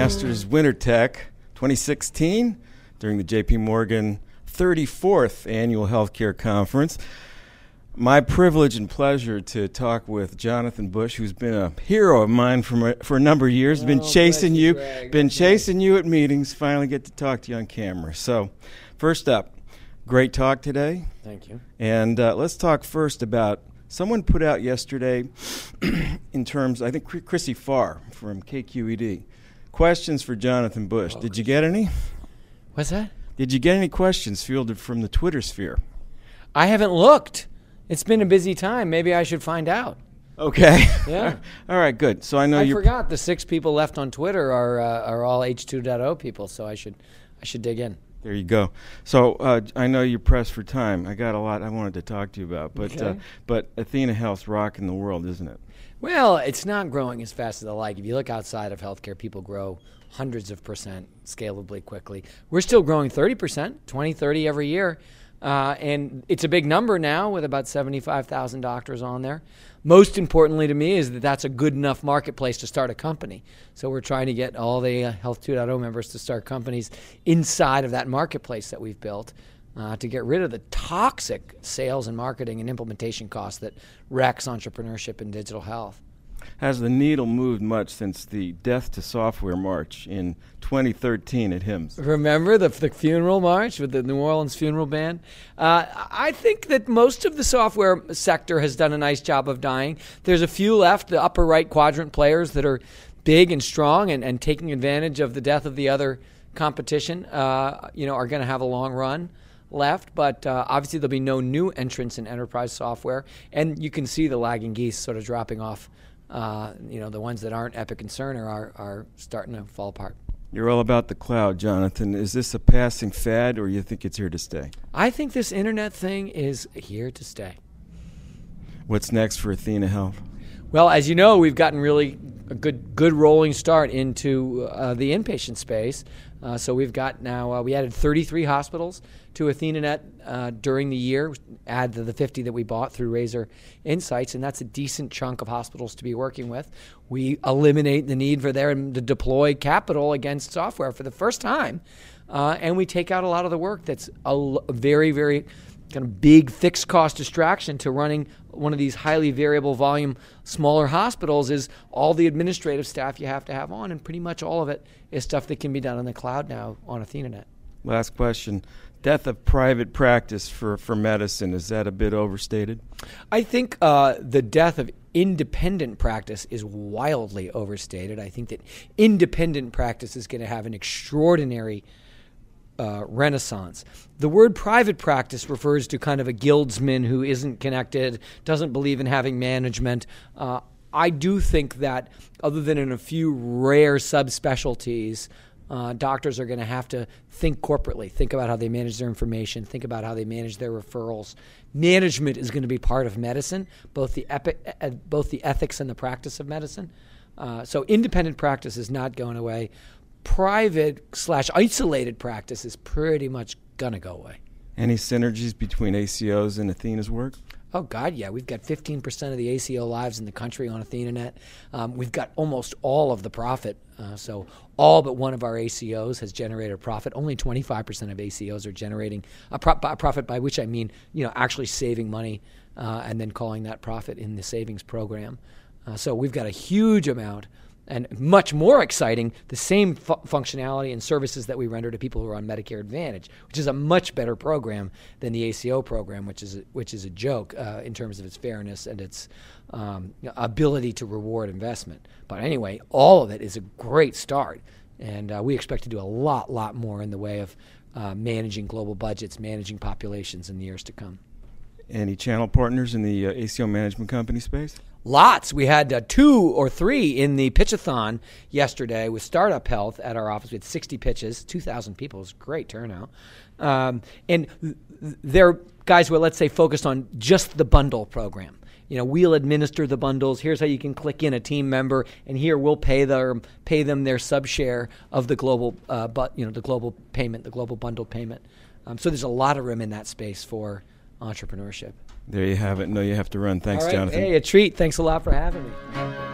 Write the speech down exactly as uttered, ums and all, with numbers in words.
Masters Winter Tech twenty sixteen during the J P Morgan thirty-fourth Annual Healthcare Conference. My privilege and pleasure to talk with Jonathan Bush, who's been a hero of mine for, a, for a number of years. Oh, been chasing you, Greg. been okay. chasing you at meetings. Finally get to talk to you on camera. So, first up, great talk today. Thank you. And uh, let's talk first about someone put out yesterday in terms, I think Chrissy Farr from K Q E D. Questions for Jonathan Bush. Oh, Did you get any? What's that? Did you get any questions fielded from the Twitter sphere? I haven't looked. It's been a busy time. Maybe I should find out. Okay. Yeah. All right, good. So I know you I forgot the six people left on Twitter are uh, are all H two point oh people, so I should I should dig in. There you go. So uh, I know you're pressed for time. I got a lot I wanted to talk to you about, but okay. uh, but Athena Health's rocking the world, isn't it? Well, it's not growing as fast as I like. If you look outside of healthcare, people grow hundreds of percent scalably quickly. We're still growing thirty percent, twenty, thirty every year. Uh, and it's a big number now with about seventy-five thousand doctors on there. Most importantly to me is that that's a good enough marketplace to start a company. So we're trying to get all the uh, Health two point oh members to start companies inside of that marketplace that we've built uh, to get rid of the toxic sales and marketing and implementation costs that wrecks entrepreneurship in digital health. Has the needle moved much since the Death to Software March in twenty thirteen at HIMSS? Remember the, the funeral march with the New Orleans Funeral Band? Uh, I think that most of the software sector has done a nice job of dying. There's a few left, the upper right quadrant players that are big and strong and, and taking advantage of the death of the other competition, uh, you know, are going to have a long run left, but uh, obviously there'll be no new entrants in enterprise software, and you can see the lagging geese sort of dropping off. Uh, you know, the ones that aren't Epic and Cerner are, are starting to fall apart. You're all about the cloud, Jonathan. Is this a passing fad, or you think it's here to stay? I think this internet thing is here to stay. What's next for Athena Health? Well, as you know, we've gotten really a good good rolling start into uh, the inpatient space. Uh, so we've got now, uh, we added thirty-three hospitals to AthenaNet uh, during the year, add to the fifty that we bought through Razor Insights, and that's a decent chunk of hospitals to be working with. We eliminate the need for them to deploy capital against software for the first time, uh, and we take out a lot of the work that's a l- very, very kind of big fixed cost distraction to running one of these highly variable volume smaller hospitals is all the administrative staff you have to have on, and pretty much all of it is stuff that can be done on the cloud now on AthenaNet. Last question. Death of private practice for, for medicine, is that a bit overstated? I think uh, the death of independent practice is wildly overstated. I think that independent practice is going to have an extraordinary Uh, renaissance. The word private practice refers to kind of a guildsman who isn't connected, doesn't believe in having management. Uh, I do think that other than in a few rare subspecialties, uh, doctors are going to have to think corporately, think about how they manage their information, think about how they manage their referrals. Management is going to be part of medicine, both the epi- uh, both the ethics and the practice of medicine. Uh, so independent practice is not going away. Private slash isolated practice is pretty much going to go away. Any synergies between A C Os and Athena's work? Oh, God, yeah. We've got fifteen percent of the A C O lives in the country on AthenaNet. Um, we've got almost all of the profit. Uh, so all but one of our A C Os has generated a profit. Only twenty-five percent of A C Os are generating a, pro- a profit, by which I mean, you know, actually saving money uh, and then calling that profit in the savings program. Uh, so we've got a huge amount. And much more exciting, the same fu- functionality and services that we render to people who are on Medicare Advantage, which is a much better program than the A C O program, which is a, which is a joke uh, in terms of its fairness and its um, ability to reward investment. But anyway, all of it is a great start, and uh, we expect to do a lot, lot more in the way of uh, managing global budgets, managing populations in the years to come. Any channel partners in the uh, A C O management company space? Lots. We had uh, two or three in the pitchathon yesterday with Startup Health at our office. We had sixty pitches, two thousand people. It was a great turnout. Um, and th- they're guys who are, let's say, focused on just the bundle program. You know, we'll administer the bundles. Here's how you can click in a team member, and here we'll pay their pay them their sub share of the global, uh, but you know, the global payment, the global bundle payment. Um, so there's a lot of room in that space for entrepreneurship. There you have it. No, you have to run. Thanks, All right. Jonathan. Hey, a treat. Thanks a lot for having me.